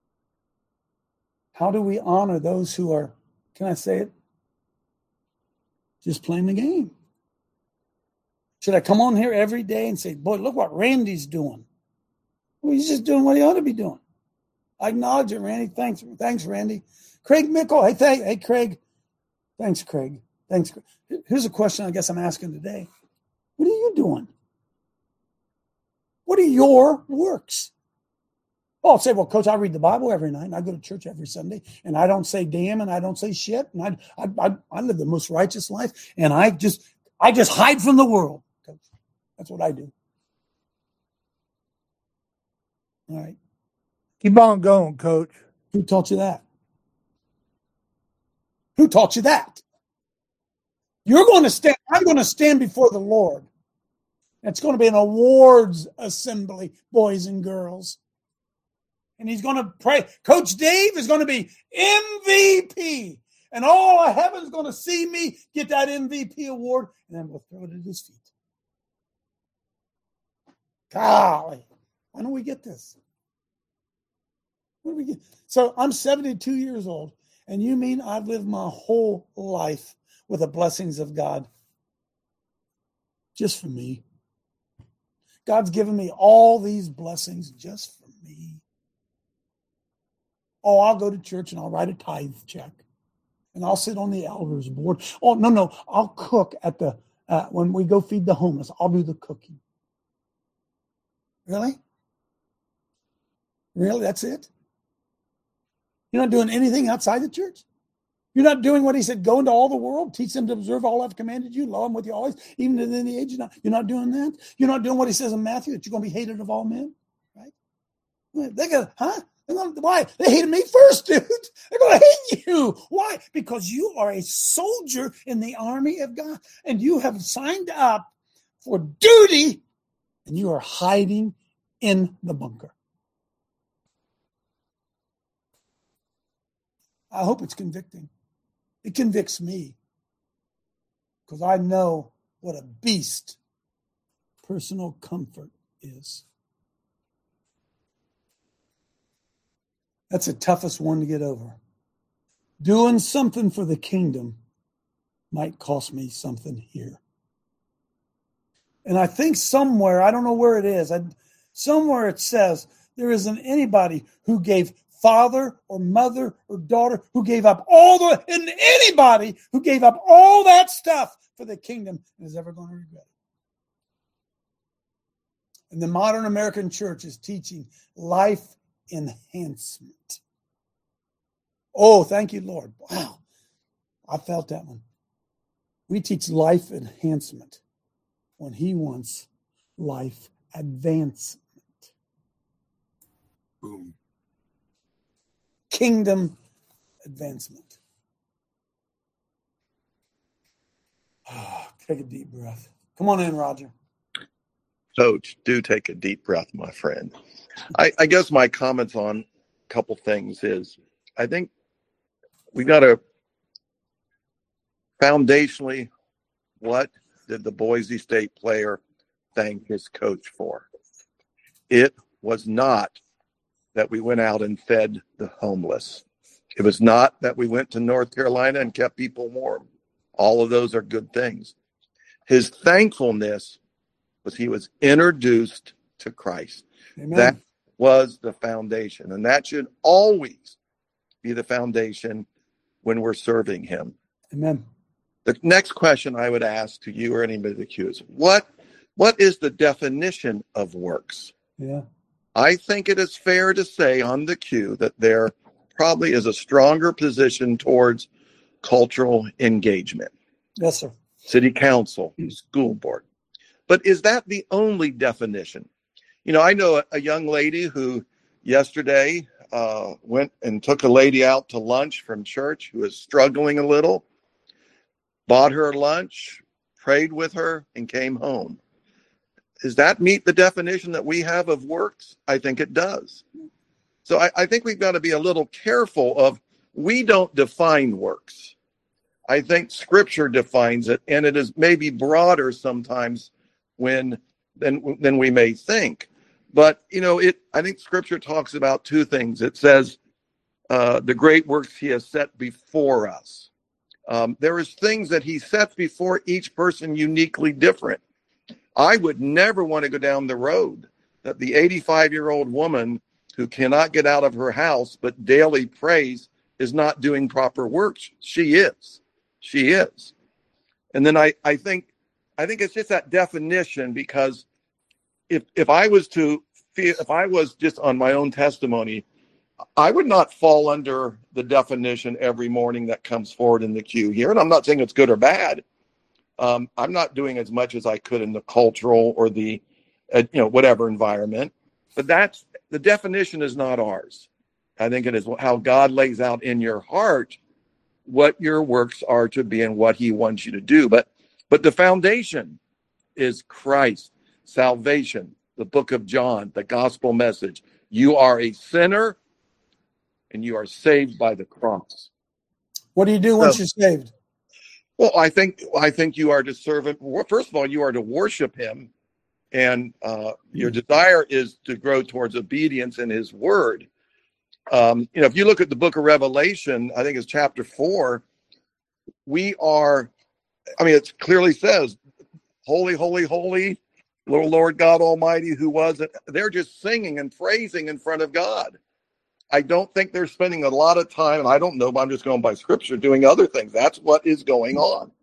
How do we honor those who are, can I say it, just playing the game? Should I come on here every day and say, boy, look what Randy's doing? Well, he's just doing what he ought to be doing. I acknowledge it, Randy. Thanks, thanks, Randy. Craig Mickle. Hey, thank, hey, Craig. Thanks, Craig. Thanks. Here's a question I guess I'm asking today. What are you doing? What are your works? Oh, I'll say, well, Coach, I read the Bible every night, and I go to church every Sunday, and I don't say damn, and I don't say shit, and I, I, I, I live the most righteous life, and I just, I just hide from the world, Coach. That's what I do. All right. Keep on going, Coach. Who taught you that? Who taught you that? You're going to stand, I'm going to stand before the Lord. It's going to be an awards assembly, boys and girls. And he's going to pray. Coach Dave is going to be M V P. And all of heaven's going to see me get that M V P award. And then we'll throw it at his feet. Golly. Why don't we get this? What do we get? So I'm seventy-two years old. And you mean I've lived my whole life with the blessings of God? Just for me. God's given me all these blessings just for me. Oh, I'll go to church and I'll write a tithe check. And I'll sit on the elders board. Oh, no, no. I'll cook at the, uh, when we go feed the homeless, I'll do the cooking. Really? Really? That's it? You're not doing anything outside the church? You're not doing what he said, go into all the world, teach them to observe all I've commanded you, lo, I'm with you always, even to the end of the age. You're not, you're not doing that? You're not doing what he says in Matthew, that you're going to be hated of all men? Right? They're going to, huh? They're gonna, why? They hated me first, dude. They're going to hate you. Why? Because you are a soldier in the army of God, and you have signed up for duty, and you are hiding in the bunker. I hope it's convicting. It convicts me because I know what a beast personal comfort is. That's the toughest one to get over. Doing something for the kingdom might cost me something here. And I think somewhere, I don't know where it is, I, somewhere it says there isn't anybody who gave father or mother or daughter who gave up all the, and anybody who gave up all that stuff for the kingdom is ever going to regret it. And the modern American church is teaching life enhancement. Oh, thank you, Lord. Wow. I felt that one. We teach life enhancement when he wants life advancement. Boom. Kingdom advancement. Oh, take a deep breath. Come on in, Roger. Coach, do take a deep breath, my friend. I, I guess my comments on a couple things is, I think we got to foundationally, what did the Boise State player thank his coach for? It was not that we went out and fed the homeless. It was not that we went to North Carolina and kept people warm. All of those are good things. His thankfulness was he was introduced to Christ. Amen. That was the foundation. And that should always be the foundation when we're serving him. Amen. The next question I would ask to you or anybody in the queue is, what, what is the definition of works? Yeah. I think it is fair to say on the queue that there probably is a stronger position towards cultural engagement. Yes, sir. City council, school board. But is that the only definition? You know, I know a, a young lady who yesterday uh, went and took a lady out to lunch from church who was struggling a little, bought her lunch, prayed with her, and came home. Does that meet the definition that we have of works? I think it does. So I, I think we've got to be a little careful of, we don't define works. I think Scripture defines it, and it is maybe broader sometimes when than than we may think. But you know, it. I think Scripture talks about two things. It says uh, the great works he has set before us. Um, there is things that he sets before each person uniquely different. I would never want to go down the road that the eighty-five-year-old woman who cannot get out of her house but daily prays is not doing proper works. She is. She is. And then I, I think I think it's just that definition, because if if I was to feel, if I was just on my own testimony, I would not fall under the definition every morning that comes forward in the queue here. And I'm not saying it's good or bad. Um, I'm not doing as much as I could in the cultural or the, uh, you know, whatever environment. But that's, the definition is not ours. I think it is how God lays out in your heart what your works are to be and what he wants you to do. But, but the foundation is Christ, salvation, the book of John, the gospel message, You are a sinner, and you are saved by the cross. What do you do once So- you're saved? Well, I think I think you are to serve him. First of all, you are to worship him, and uh, your desire is to grow towards obedience in his word. Um, you know, if you look at the book of Revelation, I think it's chapter four, we are, I mean, it clearly says, holy, holy, holy, little Lord God Almighty, who was it. They're just singing and praising in front of God. I don't think they're spending a lot of time, and I don't know, but I'm just going by scripture, doing other things. That's what is going on.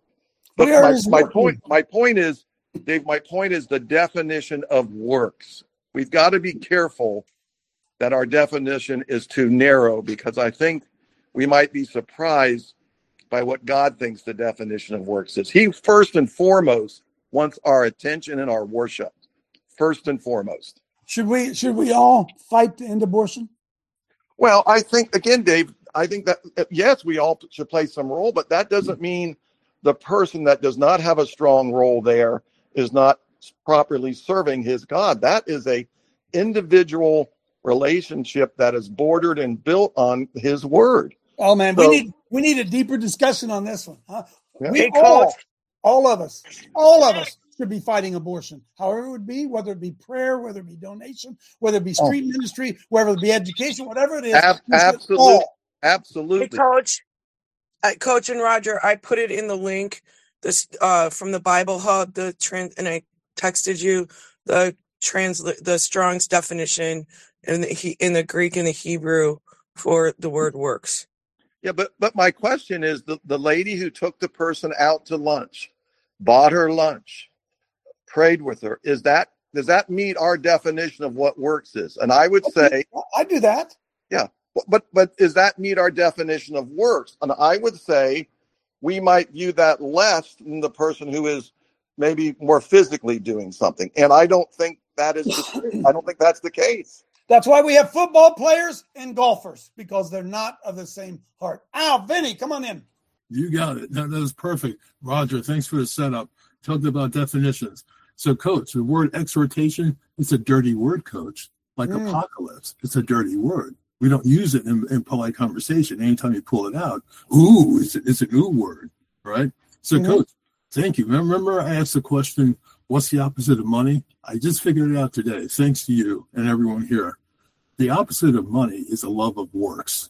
But Where my, is my working? point, my point is, Dave, my point is the definition of works. We've got to be careful that our definition is too narrow, because I think we might be surprised by what God thinks the definition of works is. He first and foremost wants our attention and our worship. First and foremost. Should we should we all fight to end abortion? Well, I think, again, Dave, I think that, yes, we all should play some role, but that doesn't mean the person that does not have a strong role there is not properly serving his God. That is a individual relationship that is bordered and built on his word. Oh man, So- we need we need a deeper discussion on this one. Huh? Yeah. We Hey, all, Coach. all of us, all of us should be fighting abortion. However it would be, whether it be prayer, whether it be donation, whether it be street Oh. ministry, whether it be education, whatever it is. Ab- we should absolutely. all- Absolutely. Hey, Coach, uh, Coach and Roger, I put it in the link this uh, from the Bible Hub, the trans, and I texted you the transla- the Strong's definition in the he- in the Greek and the Hebrew for the word works. Yeah, but but my question is, the, the lady who took the person out to lunch, bought her lunch, prayed with her, is that does that meet our definition of what works is? And I would say, I do that. yeah, but but does that meet our definition of works? And I would say we might view that less than the person who is maybe more physically doing something. And I don't think that is the, I don't think that's the case. That's why we have football players and golfers, because they're not of the same heart. Al, Vinny, come on in. You got it. That, that was perfect. Roger, thanks for the setup. Talked about definitions. So, Coach, the word exhortation, it's a dirty word, Coach. Like Mm. apocalypse, it's a dirty word. We don't use it in, in polite conversation. Anytime you pull it out, ooh, it's, it's a new word, right? So, Mhm. Coach, thank you. Remember I asked the question, what's the opposite of money? I just figured it out today, thanks to you and everyone here. The opposite of money is a love of works.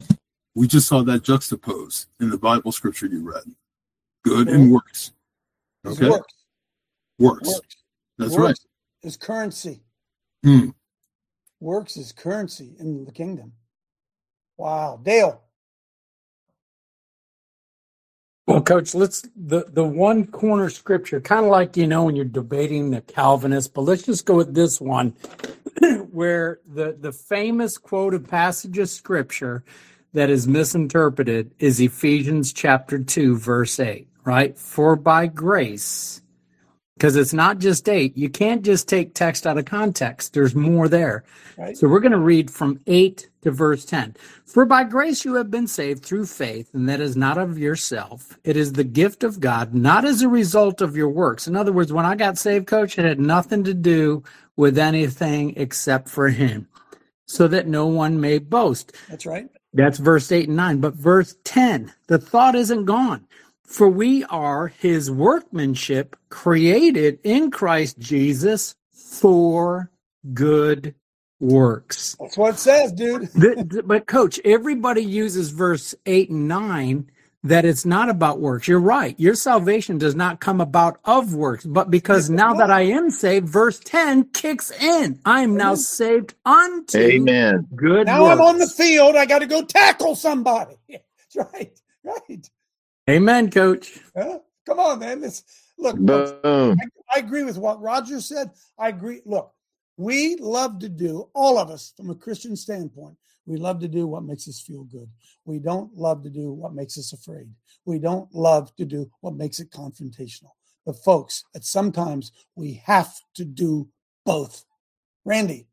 We just saw that juxtaposed in the Bible scripture you read. Good and works. It's Okay? works. Works. Works. That's Works is currency. right. Hmm. Works is currency in the kingdom. Wow. Dale. Well, Coach, let's the the one corner scripture, kind of like, you know, when you're debating the Calvinists, but let's just go with this one, where the the famous quoted passage of scripture that is misinterpreted is Ephesians chapter two, verse eight, right? For by grace, because it's not just eight. You can't just take text out of context. There's more there. Right. So we're going to read from eight to verse ten. For by grace you have been saved through faith, and that is not of yourself. It is the gift of God, not as a result of your works. In other words, when I got saved, Coach, it had nothing to do with anything except for him, so that no one may boast. That's right. That's verse eight and nine. But verse ten, the thought isn't gone. For we are his workmanship, created in Christ Jesus for good works. That's what it says, dude. The- the- but, Coach, everybody uses verse eight and nine that it's not about works. You're right. Your salvation does not come about of works, but because now that I am saved, verse ten kicks in. I am now saved unto Amen. good Now works. I'm on the field. I got to go tackle somebody. That's right. Right. Amen, Coach. Huh? Come on, man. This look. Boom. I, I agree with what Roger said. I agree. Look, we love to do, all of us, from a Christian standpoint, we love to do what makes us feel good. We don't love to do what makes us afraid. We don't love to do what makes it confrontational. But folks, at sometimes we have to do both. Randy.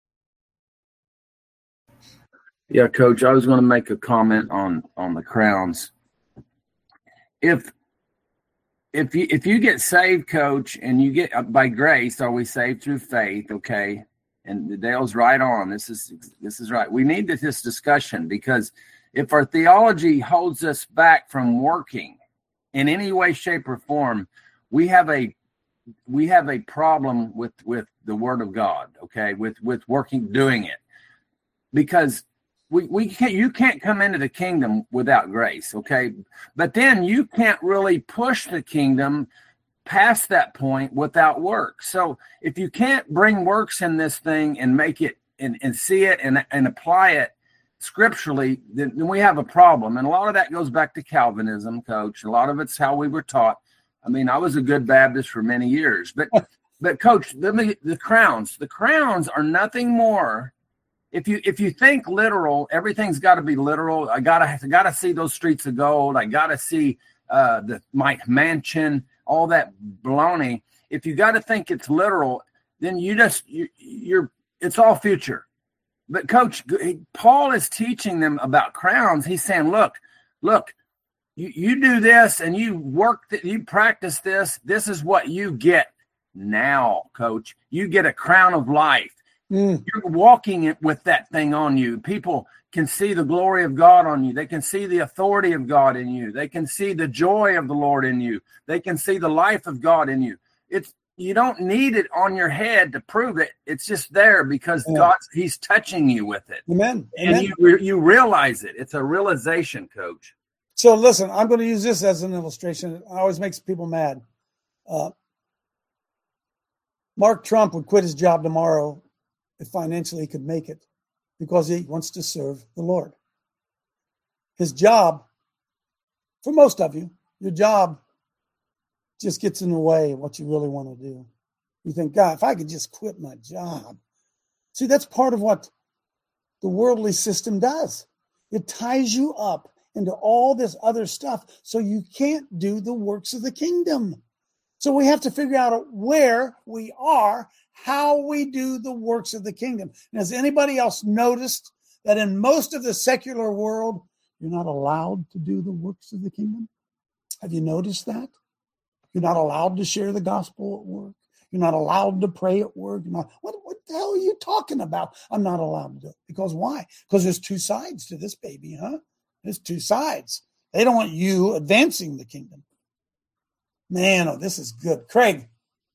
Yeah, Coach, I was going to make a comment on on the crowns. If if you if you get saved, Coach, and you get by grace, are we saved through faith? Okay, And Dale's right on. This is this is right. We need this discussion, because if our theology holds us back from working in any way, shape, or form, we have a we have a problem with with the Word of God. Okay, with with working, doing it, because we we can't. You can't come into the kingdom without grace. Okay, but then you can't really push the kingdom past that point without work. So if you can't bring works in this thing and make it and, and see it and, and apply it scripturally, then, then we have a problem. And a lot of that goes back to Calvinism, Coach. A lot of it's how we were taught. I mean, I was a good Baptist for many years, but but Coach, let me, the crowns, the crowns are nothing more. If you if you think literal, everything's got to be literal. I gotta I gotta see those streets of gold. I gotta see uh, the my mansion. All that baloney. If you got to think it's literal, then you just you, you're it's all future. But Coach, Paul is teaching them about crowns. He's saying, look, look, you, you do this and you work that you practice this. This is what you get now, Coach. You get a crown of life. Mm. You're walking it with that thing on you. People can see the glory of God on you. They can see the authority of God in you. They can see the joy of the Lord in you. They can see the life of God in you. It's you don't need it on your head to prove it. It's just there because yeah. God, He's touching you with it. Amen. And Amen. you re- you realize it. It's a realization, Coach. So listen, I'm going to use this as an illustration. It always makes people mad. Uh, Mark Trump would quit his job tomorrow if financially he could make it, because he wants to serve the Lord. His job, for most of you, your job just gets in the way of what you really want to do. You think, God, if I could just quit my job. See, that's part of what the worldly system does. It ties you up into all this other stuff so you can't do the works of the kingdom. So we have to figure out where we are, how we do the works of the kingdom. And has anybody else noticed that in most of the secular world, you're not allowed to do the works of the kingdom? Have you noticed that? You're not allowed to share the gospel at work. You're not allowed to pray at work. You're not, what, what the hell are you talking about? I'm not allowed to do it. Because why? Because there's two sides to this baby, huh? There's two sides. They don't want you advancing the kingdom. Man, oh, this is good. Craig,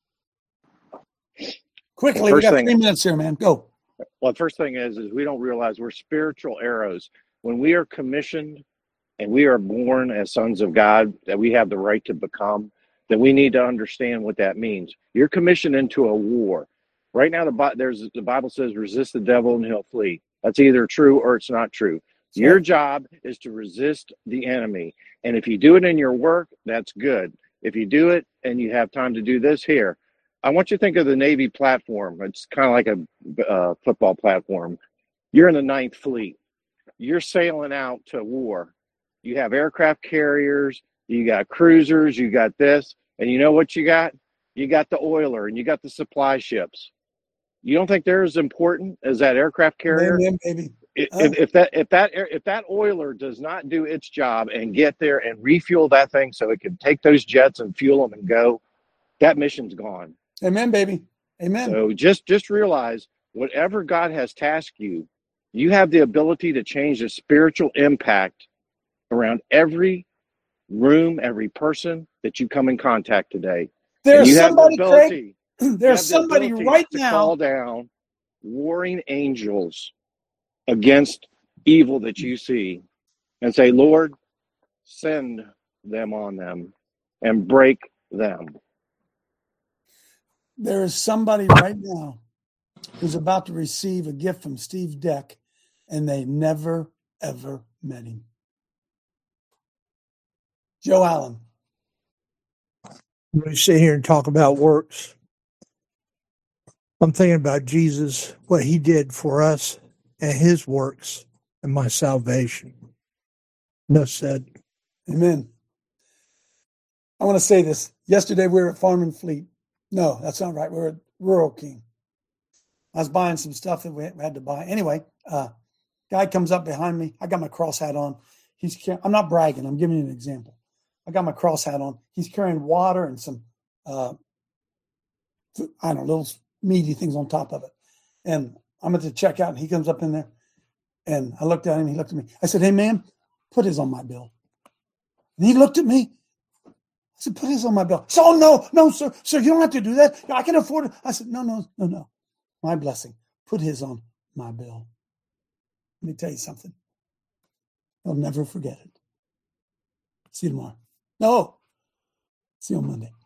quickly, we got three thing, minutes here, man. Go. Well, the first thing is, is we don't realize we're spiritual arrows. When we are commissioned and we are born as sons of God, that we have the right to become, then we need to understand what that means. You're commissioned into a war. Right now, the, there's, the Bible says, resist the devil and he'll flee. That's either true or it's not true. So, your job is to resist the enemy. And if you do it in your work, that's good. If you do it and you have time to do this here, I want you to think of the Navy platform. It's kind of like a uh, football platform. You're in the Ninth Fleet. You're sailing out to war. You have aircraft carriers. You got cruisers. You got this. And you know what you got? You got the oiler and you got the supply ships. You don't think they're as important as that aircraft carrier? Amen, baby. Oh. If, if that if that if that oiler does not do its job and get there and refuel that thing so it can take those jets and fuel them and go, that mission's gone. Amen, baby. Amen. So just just realize whatever God has tasked you, you have the ability to change the spiritual impact around every room, every person that you come in contact today. There's somebody, the ability, Craig, there's somebody the right to now. Call down warring angels against evil that you see and say, Lord, send them on them and break them. There is somebody right now who's about to receive a gift from Steve Deck, and they never, ever met him. Joe Allen. When we sit here and talk about works, I'm thinking about Jesus, what he did for us and his works and my salvation. Enough said. Amen. I want to say this. Yesterday we were at Farm and Fleet. No, that's not right. We were at Rural King. I was buying some stuff that we had to buy. Anyway, uh, guy comes up behind me. I got my cross hat on. He's carrying, I'm not bragging. I'm giving you an example. I got my cross hat on. He's carrying water and some, uh, I don't know, little meaty things on top of it. And I'm at the checkout, and he comes up in there, and I looked at him. He looked at me. I said, "Hey, man, put his on my bill." And he looked at me. I said, "Put his on my bill." So, oh, no, no, sir, sir, you don't have to do that. I can afford it. I said, "No, no, no, no. My blessing. Put his on my bill." Let me tell you something. I'll never forget it. See you tomorrow. No. See you on Monday.